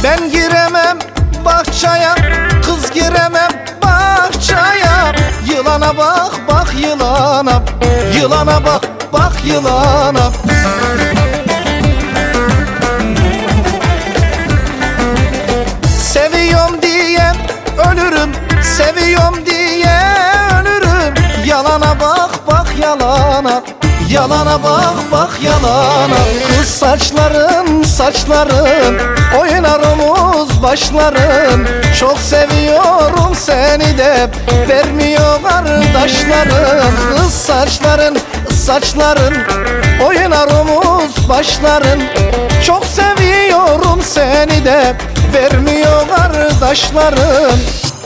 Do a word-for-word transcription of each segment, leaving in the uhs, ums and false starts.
Ben giremem bahçaya, kız giremem bahçaya. Yılana bak bak yılana, yılana bak bak yılana. Seviyorum diye ölürüm, seviyorum diye ölürüm. Yalana bak bak yalana, yalana bak bak yalana. Kız saçların saçların oynar omuz başların. Çok seviyorum seni de vermiyor kardeşlerin. Kız saçların saçların oynar omuz başların. Çok seviyorum seni de vermiyor kardeşlerin.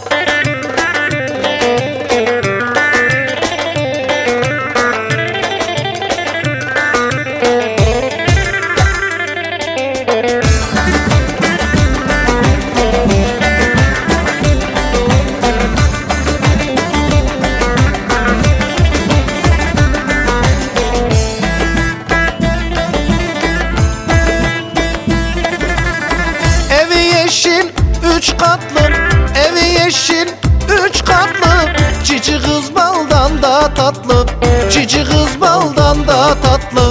Yeşil üç katlı, evi yeşil üç katlı. Cici kız baldan da tatlı, cici kız baldan da tatlı.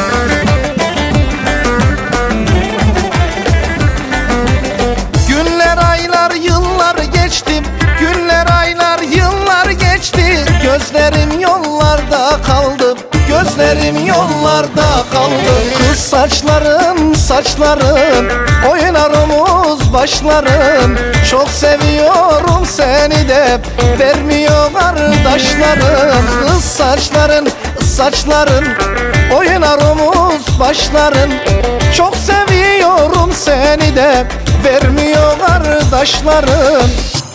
Günler aylar yıllar geçti, günler aylar yıllar geçti. Gözlerim yollarda kaldı, gözlerim yollarda kaldı. Kız saçların saçların oynar omuz başların. Çok seviyorum seni de vermiyor kardeşlerin. Kız saçların saçların oynar omuz başların. Çok seviyorum seni de vermiyor kardeşlerin.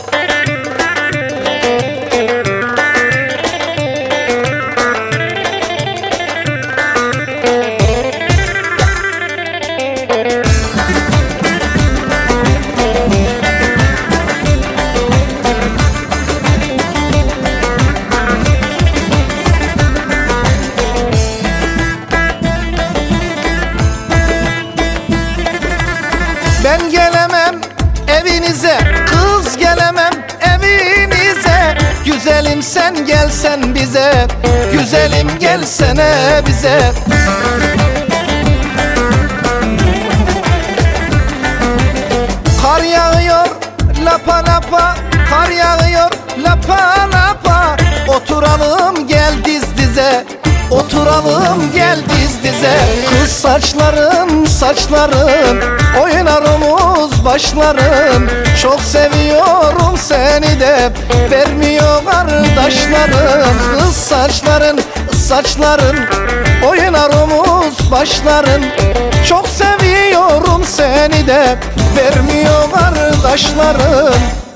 Ben gelemem evinize, kız gelemem evinize. Güzelim sen gelsen bize, güzelim gelsene bize. Kar yağıyor lapa lapa, kar yağıyor lapa lapa. Oturalım gel diz dize, oturalım gel diz dize. Kız saçların saçların oynar omuz başların. Çok seviyorum seni de vermiyor kardeşlerin. Kız saçların saçların oynar omuz başların. Çok seviyorum seni de vermiyor kardeşlerin.